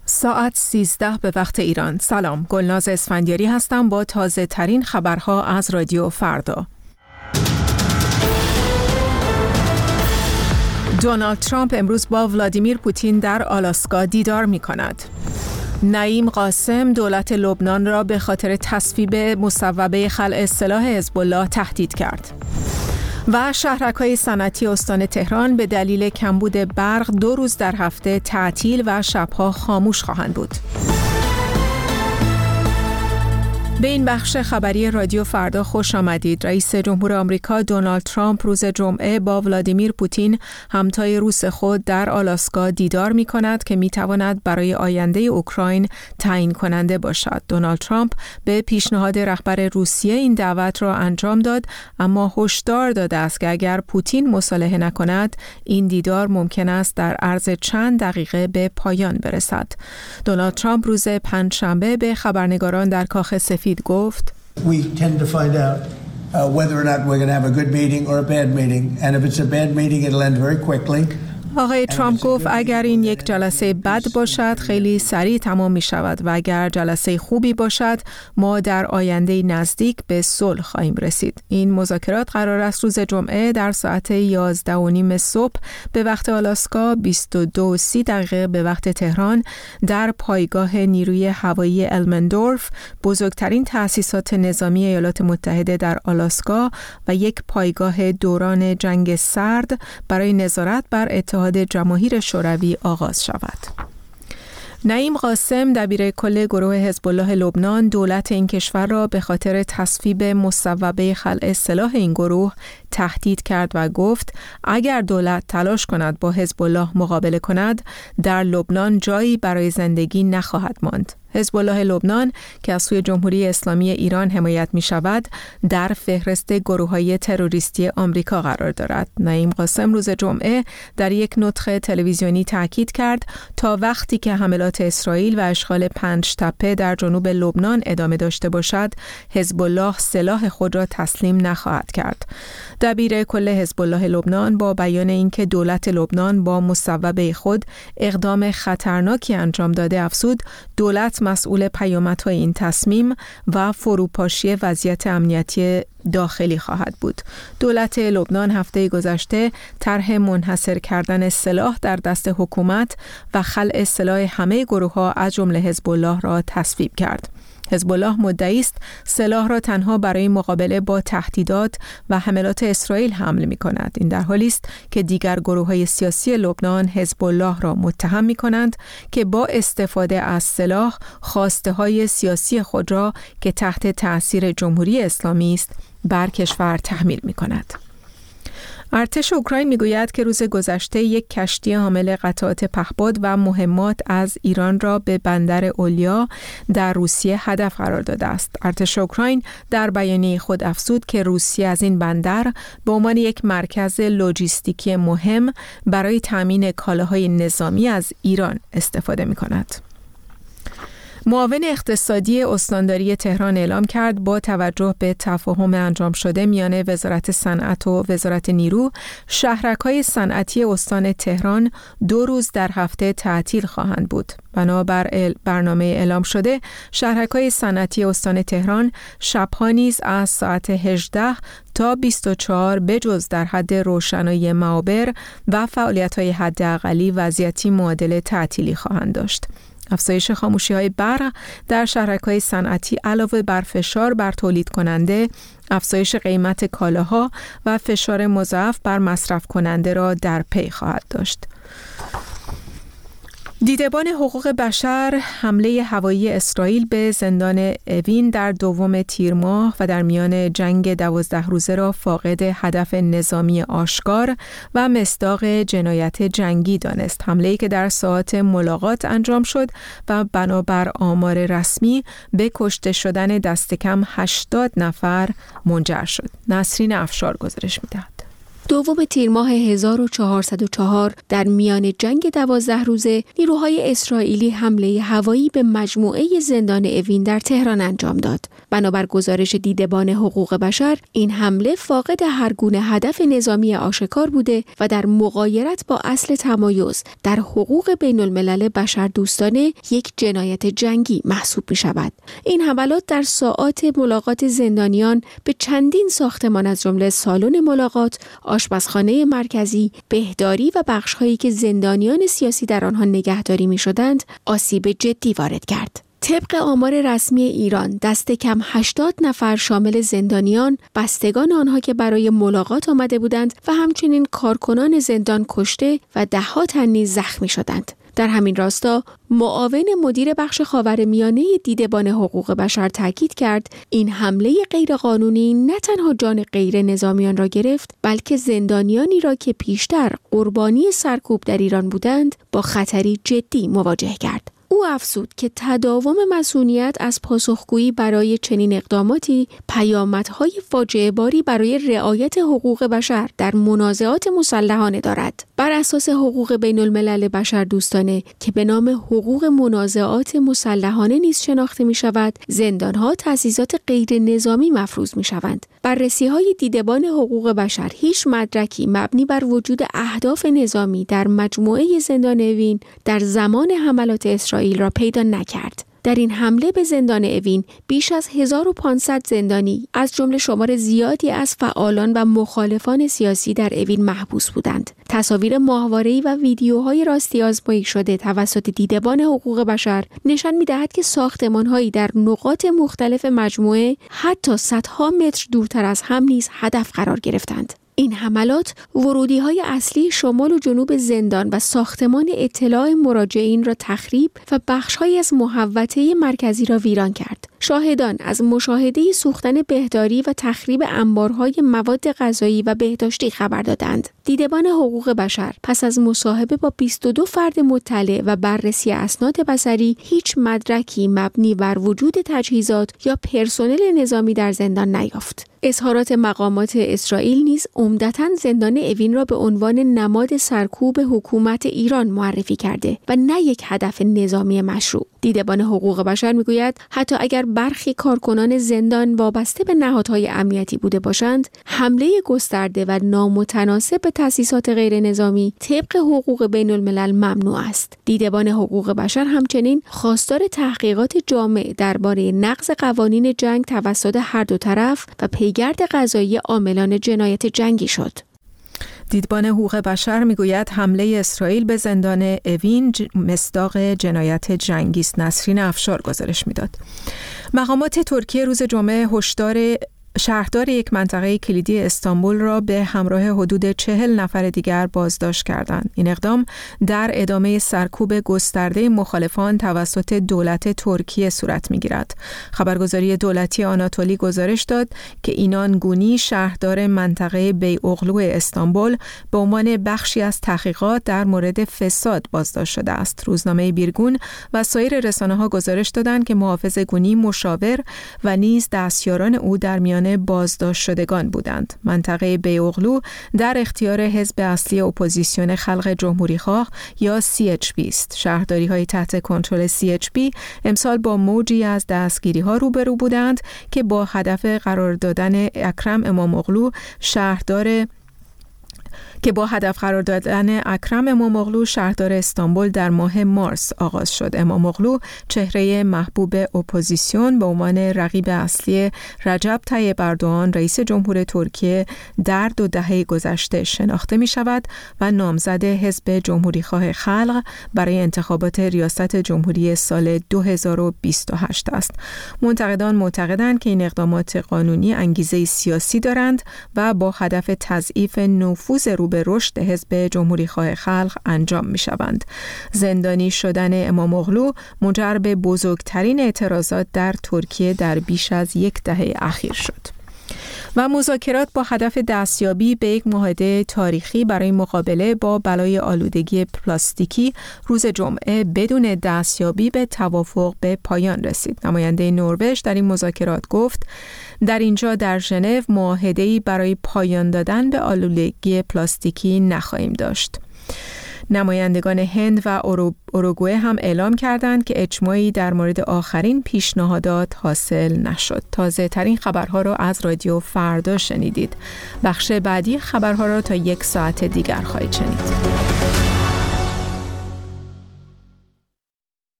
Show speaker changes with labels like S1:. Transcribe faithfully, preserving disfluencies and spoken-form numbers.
S1: ساعت سیزده به وقت ایران. سلام، گلناز اسفندیاری هستم با تازه ترین خبرها از رادیو فردا. دونالد ترامپ امروز با ولادیمیر پوتین در آلاسکا دیدار می کند. نعیم قاسم دولت لبنان را به خاطر تصویب مصوبه خلع سلاح حزب الله تهدید کرد. و شهرک‌های صنعتی استان تهران به دلیل کمبود برق دو روز در هفته تعطیل و شبها خاموش خواهند بود. به این بخش خبری رادیو فردا خوش آمدید. رئیس جمهور آمریکا دونالد ترامپ روز جمعه با ولادیمیر پوتین همتای روس خود در آلاسکا دیدار می کند که می تواند برای آینده اوکراین تعیین کننده باشد. دونالد ترامپ به پیشنهاد رهبر روسیه این دعوت را انجام داد، اما هشدار داده است که اگر پوتین مصالحه نکند این دیدار ممکن است در عرض چند دقیقه به پایان برسد. دونالد ترامپ روز پنجشنبه به خبرنگاران در کاخ سفید گفت
S2: We tend to find out uh, whether or not we're going to have a good meeting or a bad meeting, and if it's a bad meeting it'll end very quickly.
S1: آقای ترامپ گفت اگر این یک جلسه بد باشد خیلی سریع تمام می شود و اگر جلسه خوبی باشد ما در آینده نزدیک به صلح خواهیم رسید. این مذاکرات قرار است روز جمعه در ساعت یازده و نیم صبح به وقت آلاسکا، بیست و دو و سی دقیقه به وقت تهران در پایگاه نیروی هوایی المندورف، بزرگترین تأسیسات نظامی ایالات متحده در آلاسکا و یک پایگاه دوران جنگ سرد برای نظارت بر اتحاد جماهیر شوروی آغاز شود. نعیم قاسم دبیر کل گروه حزب الله لبنان دولت این کشور را به خاطر تصویب مصوبه خلع سلاح این گروه تهدید کرد و گفت اگر دولت تلاش کند با حزب الله مقابله کند در لبنان جایی برای زندگی نخواهد ماند. حزب الله لبنان که از سوی جمهوری اسلامی ایران حمایت می شود در فهرست گروه‌های تروریستی آمریکا قرار دارد. نعیم قاسم روز جمعه در یک نطق تلویزیونی تاکید کرد تا وقتی که حملات اسرائیل و اشغال پنج تپه در جنوب لبنان ادامه داشته باشد حزب الله سلاح خود را تسلیم نخواهد کرد. دبیر کل حزب الله لبنان با بیان اینکه دولت لبنان با مصوبه خود اقدام خطرناکی انجام داده افزود دولت مسئول پیامدهای این تصمیم و فروپاشی وضعیت امنیتی داخلی خواهد بود. دولت لبنان هفته گذشته طرح منحصر کردن سلاح در دست حکومت و خلع سلاح همه گروه‌ها از جمله حزب الله را تصویب کرد. حزب الله مدعی است سلاح را تنها برای مقابله با تهدیدات و حملات اسرائیل حمل می کند. این در حالی است که دیگر گروه‌های سیاسی لبنان حزب الله را متهم می کنند که با استفاده از سلاح خواسته‌های سیاسی خود را که تحت تأثیر جمهوری اسلامی است بر کشور تحمیل می کند. ارتش اوکراین میگوید که روز گذشته یک کشتی حامل قطعات پهپاد و مهمات از ایران را به بندر اولیا در روسیه هدف قرار داده است. ارتش اوکراین در بیانیه خود افزود که روسیه از این بندر به عنوان یک مرکز لوجستیکی مهم برای تامین کالاهای نظامی از ایران استفاده می‌کند. معاون اقتصادی استانداری تهران اعلام کرد با توجه به تفاهم انجام شده میان وزارت صنعت و وزارت نیرو، شهرک‌های صنعتی استان تهران دو روز در هفته تعطیل خواهند بود. بنابر برنامه اعلام شده، شهرک‌های صنعتی استان تهران شب‌ها نیز از ساعت هجده تا بیست و چهار بجز در حد روشنایی معابر و فعالیت‌های حداقلی وضعیتی معادل تعطیلی خواهند داشت. افزایش خاموشی‌های برق در شهرک‌های صنعتی علاوه بر فشار بر تولید کننده، افزایش قیمت کالاها و فشار مضاعف بر مصرف کننده را در پی خواهد داشت. دیدبان حقوق بشر حمله هوایی اسرائیل به زندان اوین در دوم تیر ماه و در میان جنگ دوازده روزه را فاقد هدف نظامی آشکار و مصداق جنایت جنگی دانست. حمله‌ای که در ساعات ملاقات انجام شد و بنابر آمار رسمی به کشته شدن دست کم هشتاد نفر منجر شد. نسرین افشار گزارش می‌دهد.
S3: دوم تیر ماه هزار و چهارصد و چهار در میان جنگ دوازده روزه نیروهای اسرائیلی حمله هوایی به مجموعه زندان اوین در تهران انجام داد. بنابر گزارش دیدبان حقوق بشر، این حمله فاقد هر گونه هدف نظامی آشکار بوده و در مغایرت با اصل تمایز در حقوق بین الملل بشردوستانه یک جنایت جنگی محسوب می شود. این حملات در ساعات ملاقات زندانیان به چندین ساختمان از جمله سالن ملاقات، آشپزخانه مرکزی، بهداری و بخش‌هایی که زندانیان سیاسی در آنها نگهداری می‌شدند، آسیب جدی وارد کرد. طبق آمار رسمی ایران، دست کم هشتاد نفر شامل زندانیان، بستگان آنها که برای ملاقات آمده بودند و همچنین کارکنان زندان کشته و ده‌ها تن نیز زخمی شدند. در همین راستا معاون مدیر بخش خاورمیانه دیدبان حقوق بشر تاکید کرد این حمله غیرقانونی نه تنها جان غیر نظامیان را گرفت، بلکه زندانیانی را که پیشتر قربانی سرکوب در ایران بودند با خطری جدی مواجه کرد. او افزود که تداوم مسئولیت از پاسخگویی برای چنین اقداماتی پیامدهای فاجعه باری برای رعایت حقوق بشر در منازعات مسلحانه دارد. بر اساس حقوق بین الملل بشردوستانه که به نام حقوق منازعات مسلحانه نیز شناخته می شود، زندانها تأسیسات غیر نظامی مفروض می شوند. بررسی‌های دیدبان حقوق بشر هیچ مدرکی مبنی بر وجود اهداف نظامی در مجموعه زندان اوین در زمان حملات اسرائیل را پیدا نکرد. در این حمله به زندان اوین بیش از هزار و پانصد زندانی از جمله شمار زیادی از فعالان و مخالفان سیاسی در اوین محبوس بودند. تصاویر ماهواره‌ای و ویدیوهای راستی آزمایی شده توسط دیدبان حقوق بشر نشان می‌دهد که ساختمان‌هایی در نقاط مختلف مجموعه حتی صدها متر دورتر از هم نیز هدف قرار گرفتند. این حملات ورودی‌های اصلی شمال و جنوب زندان و ساختمان اطلاع مراجعین را تخریب و بخش‌هایی از محوطه مرکزی را ویران کرد. شاهدان از مشاهده سوختن بهداری و تخریب انبارهای مواد غذایی و بهداشتی خبر دادند. دیدبان حقوق بشر پس از مصاحبه با بیست و دو فرد مطلع و بررسی اسناد بصری هیچ مدرکی مبنی بر وجود تجهیزات یا پرسنل نظامی در زندان نیافت. اظهارات مقامات اسرائیل نیز عمدتاً زندان اوین را به عنوان نماد سرکوب حکومت ایران معرفی کرده و نه یک هدف نظامی مشروع. دیدبان حقوق بشر میگوید حتی اگر برخی کارکنان زندان وابسته به نهادهای امنیتی بوده باشند، حمله گسترده و نامتناسب به تأسیسات غیر نظامی طبق حقوق بین الملل ممنوع است. دیدبان حقوق بشر همچنین خواستار تحقیقات جامع درباره نقض قوانین جنگ توسط هر دو طرف و پیگرد قضایی عاملان جنایت جنگی شد.
S1: دیدبان حقوق بشر میگوید حمله اسرائیل به زندان اوین مصداق جنایت جنگی است. نسرین افشار گزارش میداد. مقامات ترکیه روز جمعه هشدار شهردار یک منطقه کلیدی استانبول را به همراه حدود چهل نفر دیگر بازداشت کردند. این اقدام در ادامه سرکوب گسترده مخالفان توسط دولت ترکیه صورت می‌گیرد. خبرگزاری دولتی آناتولی گزارش داد که اینان گونی شهردار منطقه بی‌اوغلو استانبول به عنوان بخشی از تحقیقات در مورد فساد بازداشت شده است. روزنامه بیرگون و سایر رسانه‌ها گزارش دادند که محافظ گونی مشاور و نیز دستیاران او در میان بازداشت شدگان بودند. منطقه بی‌اوغلو در اختیار حزب اصلی اپوزیسیون خلق جمهوری‌خواه یا سی اچ پی است. شهرداری‌های تحت کنترل سی اچ پی امسال با موجی از دستگیری‌ها روبرو بودند که با هدف قرار دادن اکرم اماموغلو شهردار که با هدف قرار دادن اکرم اماموغلو شهردار استانبول در ماه مارس آغاز شد. اماموغلو چهره محبوب اپوزیسیون به عنوان رقیب اصلی رجب طیب اردوغان رئیس جمهور ترکیه در دو دهه گذشته شناخته می شود و نامزد حزب جمهوریخواه خلق برای انتخابات ریاست جمهوری سال دو هزار و بیست و هشت است. منتقدان معتقدند که این اقدامات قانونی انگیزه سیاسی دارند و با هدف تضعیف نفوذ رو به رشد حزب جمهوریخواه خلق انجام می شوند. زندانی شدن اماموغلو منجر به بزرگترین اعتراضات در ترکیه در بیش از یک دهه اخیر شد. و مذاکرات با هدف دستیابی به یک معاهده تاریخی برای مقابله با بلای آلودگی پلاستیکی روز جمعه بدون دستیابی به توافق به پایان رسید. نماینده نروژ در این مذاکرات گفت در اینجا در ژنو معاهده‌ای برای پایان دادن به آلودگی پلاستیکی نخواهیم داشت. نمایندگان هند و اوروگوئه هم اعلام کردند که اجماعی در مورد آخرین پیشنهادات حاصل نشد. تازه ترین خبرها را از رادیو فردا شنیدید. بخش بعدی خبرها را تا یک ساعت دیگر خواهید شنید.